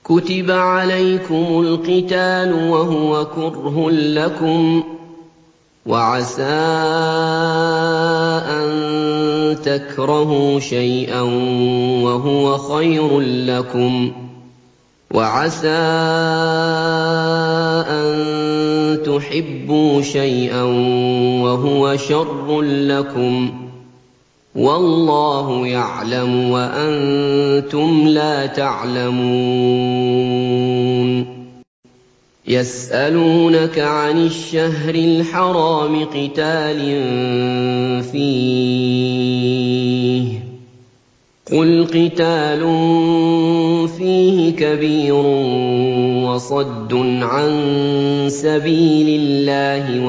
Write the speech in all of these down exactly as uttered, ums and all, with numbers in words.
كُتِبَ عَلَيْكُمُ الْقِتَالُ وَهُوَ كُرْهٌ لَّكُمْ ۖ وَعَسَىٰ أَن تَكْرَهُوا شَيْئًا وَهُوَ خَيْرٌ لَّكُمْ ۖ وَعَسَىٰ أَن تُحِبُّوا شَيْئًا وَهُوَ شَرٌّ لَّكُمْ ۗ وَاللَّهُ يَعْلَمُ وَأَنتُمْ لَا تَعْلَمُونَ يَسْأَلُونَكَ عَنِ الشَّهْرِ الْحَرَامِ قِتَالٍ فِيهِ ۖ قُلْ قِتَالٌ فِيهِ كَبِيرٌ وَصَدٌّ عَن سَبِيلِ اللَّهِ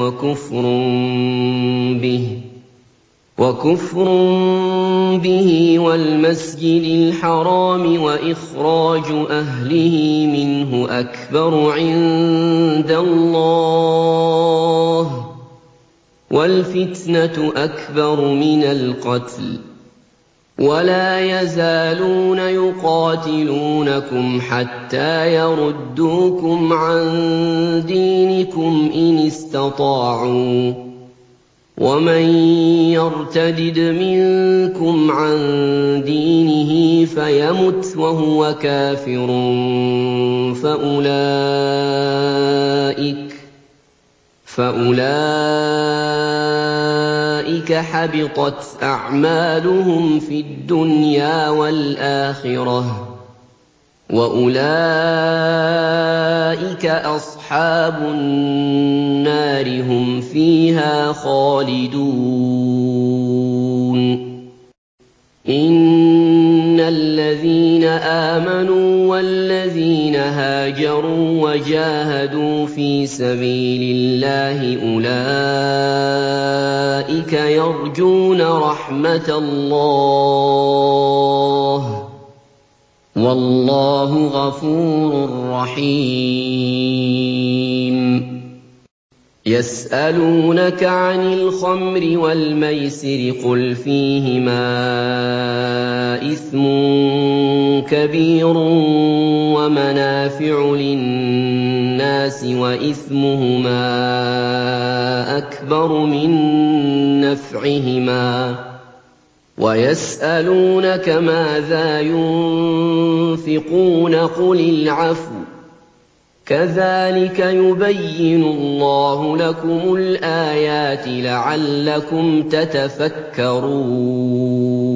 وَكُفْرٌ بِهِ وَالْمَسْجِدِ الْحَرَامِ وَإِخْرَاجُ أَهْلِهِ مِنْهُ أَكْبَرُ عِندَ اللَّهِ ۚ وَالْفِتْنَةُ أَكْبَرُ مِنَ الْقَتْلِ ۗ وَلَا يَزَالُونَ يُقَاتِلُونَكُمْ حَتَّىٰ يَرُدُّوكُمْ عَن دِينِكُمْ إِنِ اسْتَطَاعُوا ۚ وَمَن يَرْتَدِدْ مِنكُمْ عَن دِينِهِ فَيَمُتْ وَهُوَ كَافِرٌ فَأُولَٰئِكَ فَأُولَٰئِكَ حَبِطَتْ أَعْمَالُهُمْ فِي الدُّنْيَا وَالْآخِرَةِ ۖ وَأُولَٰئِكَ أَصْحَابُ النَّارِ ۖ هُمْ فِيهَا خَالِدُونَ إِنَّ الَّذِينَ آمَنُوا وَالَّذِينَ هَاجَرُوا وَجَاهَدُوا فِي سَبِيلِ اللَّهِ أُولَٰئِكَ يَرْجُونَ رَحْمَتَ اللَّهِ ۚ وَاللَّهُ غَفُورٌ رَّحِيمٌ يَسْأَلُونَكَ عَنِ الْخَمْرِ وَالْمَيْسِرِ ۖ قُلْ فِيهِمَا إِثْمٌ كَبِيرٌ وَمَنَافِعُ لِلنَّاسِ وَإِثْمُهُمَا أَكْبَرُ مِن نَّفْعِهِمَا ۗ وَيَسْأَلُونَكَ مَاذَا يُنفِقُونَ ۖ قُلِ الْعَفْوَ ۗ كَذَٰلِكَ يُبَيِّنُ اللَّهُ لَكُمُ الْآيَاتِ لَعَلَّكُمْ تَتَفَكَّرُونَ